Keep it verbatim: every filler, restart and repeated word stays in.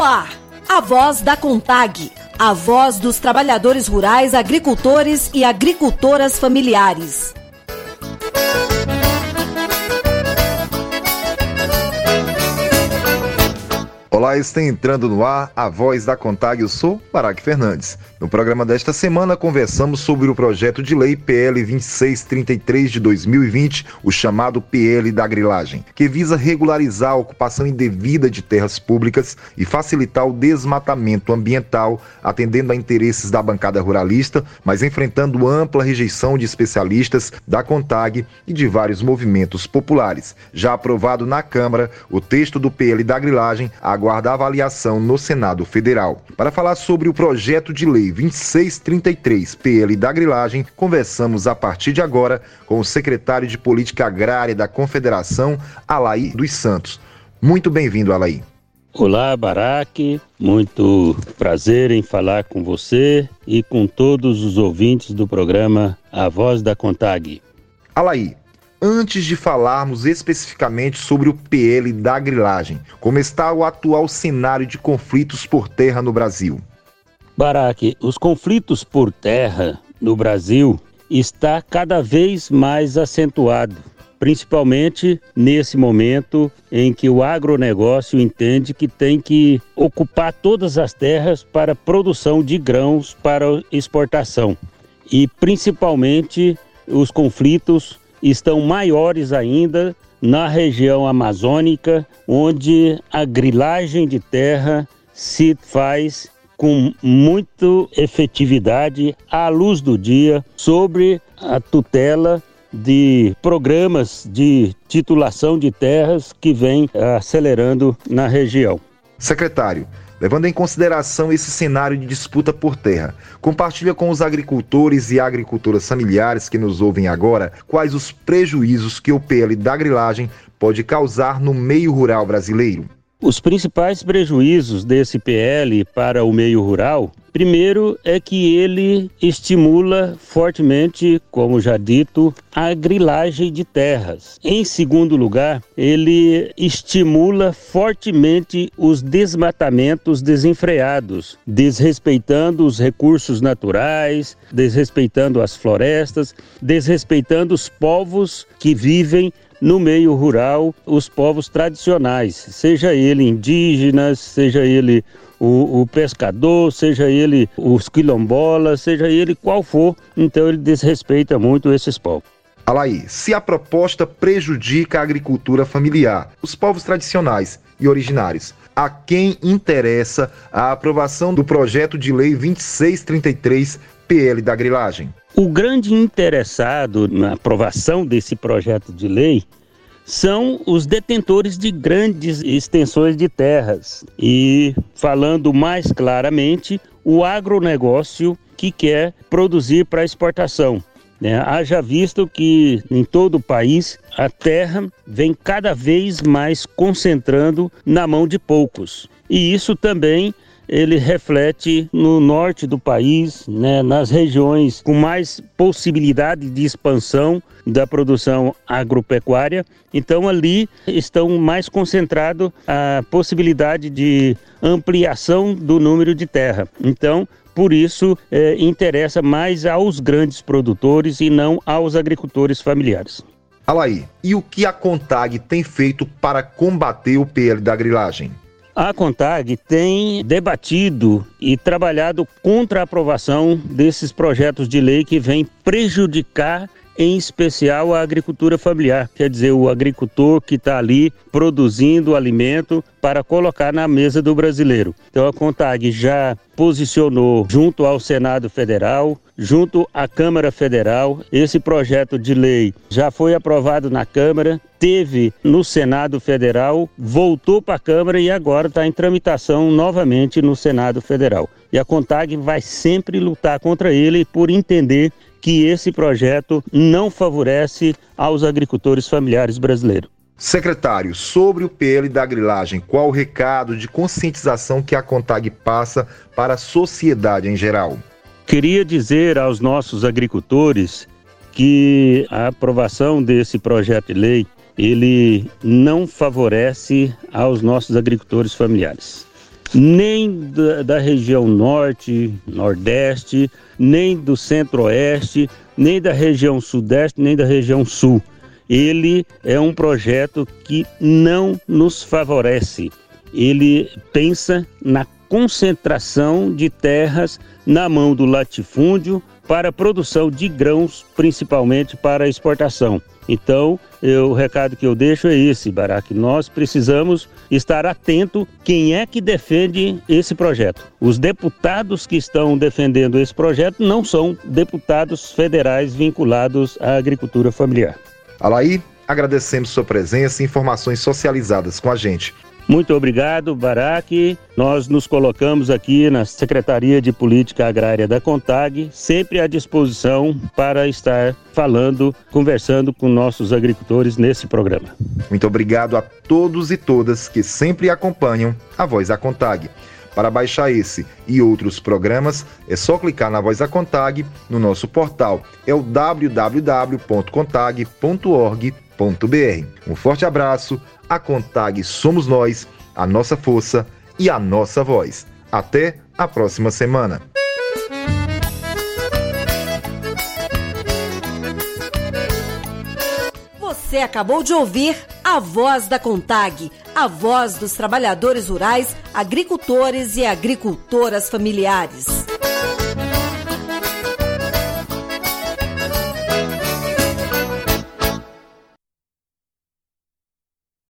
ar, a voz da CONTAG, a voz dos trabalhadores rurais, agricultores e agricultoras familiares. Olá, está entrando no ar a voz da CONTAG, eu sou Baraque Fernandes. No programa desta semana conversamos sobre o projeto de lei P L vinte e seis trinta e três de dois mil e vinte, o chamado P L da grilagem, que visa regularizar a ocupação indevida de terras públicas e facilitar o desmatamento ambiental, atendendo a interesses da bancada ruralista, mas enfrentando ampla rejeição de especialistas, da CONTAG e de vários movimentos populares. Já aprovado na Câmara, o texto do P L da grilagem aguarda avaliação no Senado Federal. Para falar sobre o projeto de lei vinte e seis trinta e três, P L da grilagem, conversamos a partir de agora com o secretário de Política Agrária da Confederação, Alaí dos Santos. Muito bem-vindo, Alaí. Olá, Baraque. Muito prazer em falar com você e com todos os ouvintes do programa A Voz da CONTAG. Alaí, antes de falarmos especificamente sobre o P L da grilagem, como está o atual cenário de conflitos por terra no Brasil? Baraque, os conflitos por terra no Brasil está cada vez mais acentuado, principalmente nesse momento em que o agronegócio entende que tem que ocupar todas as terras para produção de grãos para exportação. E principalmente os conflitos estão maiores ainda na região amazônica, onde a grilagem de terra se faz com muita efetividade à luz do dia, sobre a tutela de programas de titulação de terras que vem acelerando na região. Secretário, levando em consideração esse cenário de disputa por terra, compartilha com os agricultores e agricultoras familiares que nos ouvem agora quais os prejuízos que o P L da grilagem pode causar no meio rural brasileiro. Os principais prejuízos desse P L para o meio rural, primeiro é que ele estimula fortemente, como já dito, a grilagem de terras. Em segundo lugar, ele estimula fortemente os desmatamentos desenfreados, desrespeitando os recursos naturais, desrespeitando as florestas, desrespeitando os povos que vivem no meio rural, os povos tradicionais, seja ele indígenas, seja ele o, o pescador, seja ele os quilombolas, seja ele qual for, então ele desrespeita muito esses povos. Alaí, se a proposta prejudica a agricultura familiar, os povos tradicionais e originários, a quem interessa a aprovação do projeto de lei vinte e seis trinta e três, P L da grilagem? O grande interessado na aprovação desse projeto de lei são os detentores de grandes extensões de terras e, falando mais claramente, o agronegócio que quer produzir para exportação. Né? Haja visto que em todo o país a terra vem cada vez mais concentrando na mão de poucos. E isso também ele reflete no norte do país, né, nas regiões com mais possibilidade de expansão da produção agropecuária. Então ali estão mais concentrado a possibilidade de ampliação do número de terra. Então, por isso, é, interessa mais aos grandes produtores e não aos agricultores familiares. Alaí, e o que a CONTAG tem feito para combater o P L da grilagem? A CONTAG tem debatido e trabalhado contra a aprovação desses projetos de lei que vêm prejudicar, em especial, a agricultura familiar. Quer dizer, o agricultor que está ali produzindo alimento para colocar na mesa do brasileiro. Então a CONTAG já posicionou junto ao Senado Federal, junto à Câmara Federal. Esse projeto de lei já foi aprovado na Câmara, teve no Senado Federal, voltou para a Câmara e agora está em tramitação novamente no Senado Federal. E a CONTAG vai sempre lutar contra ele por entender que esse projeto não favorece aos agricultores familiares brasileiros. Secretário, sobre o P L da grilagem, qual o recado de conscientização que a CONTAG passa para a sociedade em geral? Queria dizer aos nossos agricultores que a aprovação desse projeto de lei, ele não favorece aos nossos agricultores familiares. nem da, da região norte, nordeste, nem do centro-oeste, nem da região sudeste, nem da região sul. Ele é um projeto que não nos favorece. Ele pensa na concentração de terras na mão do latifúndio para a produção de grãos, principalmente para exportação. Então, eu, o recado que eu deixo é esse, Barak. Nós precisamos estar atento quem é que defende esse projeto. Os deputados que estão defendendo esse projeto não são deputados federais vinculados à agricultura familiar. Alaí, agradecemos sua presença e informações socializadas com a gente. Muito obrigado, Barak. Nós nos colocamos aqui na Secretaria de Política Agrária da CONTAG, sempre à disposição para estar falando, conversando com nossos agricultores nesse programa. Muito obrigado a todos e todas que sempre acompanham a Voz da CONTAG. Para baixar esse e outros programas, é só clicar na Voz da CONTAG no nosso portal. É o w w w ponto contag ponto org ponto b r. Um forte abraço. A CONTAG somos nós, a nossa força e a nossa voz. Até a próxima semana. Você acabou de ouvir a Voz da CONTAG, a voz dos trabalhadores rurais, agricultores e agricultoras familiares.